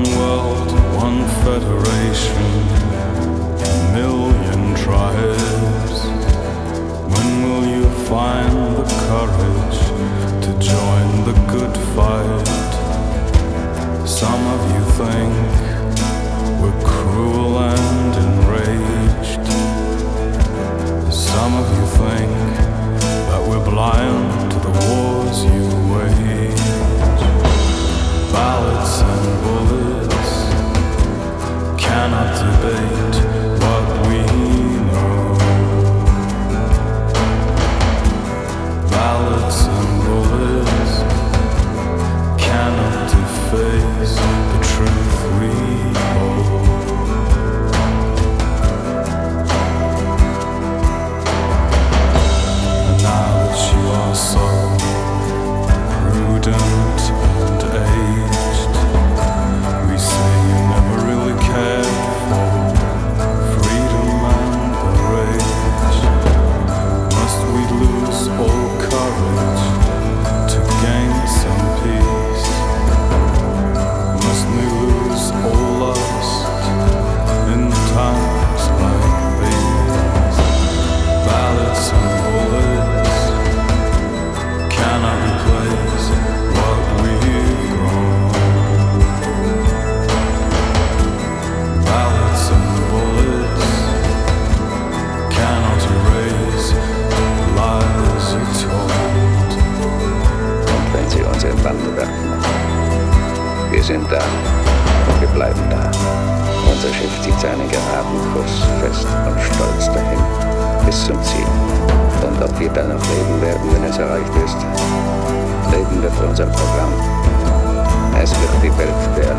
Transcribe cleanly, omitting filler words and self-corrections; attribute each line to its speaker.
Speaker 1: world, one federation, a million tribes. When will you find the courage to join the good fight? Some of you think we're cruel and enraged. Some of you think that we're blind to the wars you wage. Ballots and bullets cannot debate what we know. Ballots and bullets cannot deface the truth we hold. And now that you are so prudent and aged, we say you never really cared for freedom and the rage. Must we lose all courage to gain some peace? Must we lose all lust in times like these? Ballots and bullets cannot replace what we've grown. Ballots and bullets cannot erase the lies you told.
Speaker 2: Und wenn sie uns in Bande werfen, wir sind da und wir bleiben da. Unser Schiff zieht seinen geraden Kurs fest und stolz dahin, bis zum Ziel. Und ob wir dann noch leben werden, wenn es erreicht ist, leben wird unser Programm. Es wird die Welt der